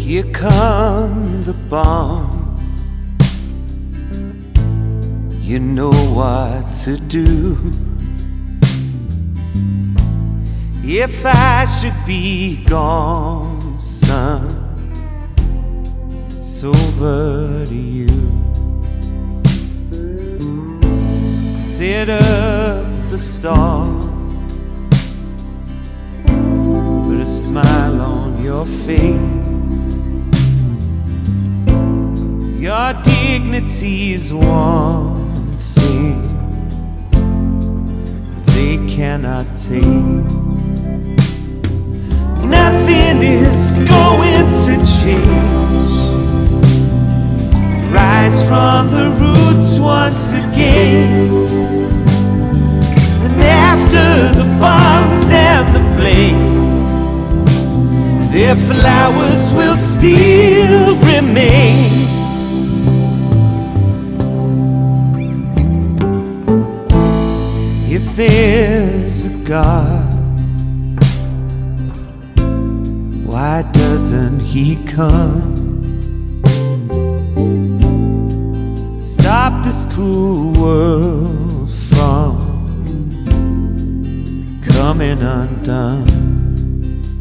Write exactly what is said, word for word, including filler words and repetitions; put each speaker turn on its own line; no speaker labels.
Here come the bombs. You know what to do. If I should be gone, son, it's over to you. Set up the stars, put a smile on your face. Your dignity is one thing they cannot take. Nothing is going to change. Rise from the roots once again. And after the bombs and the blame, their flowers will still remain. If there's a God, why doesn't he come? Stop this cruel world from coming undone.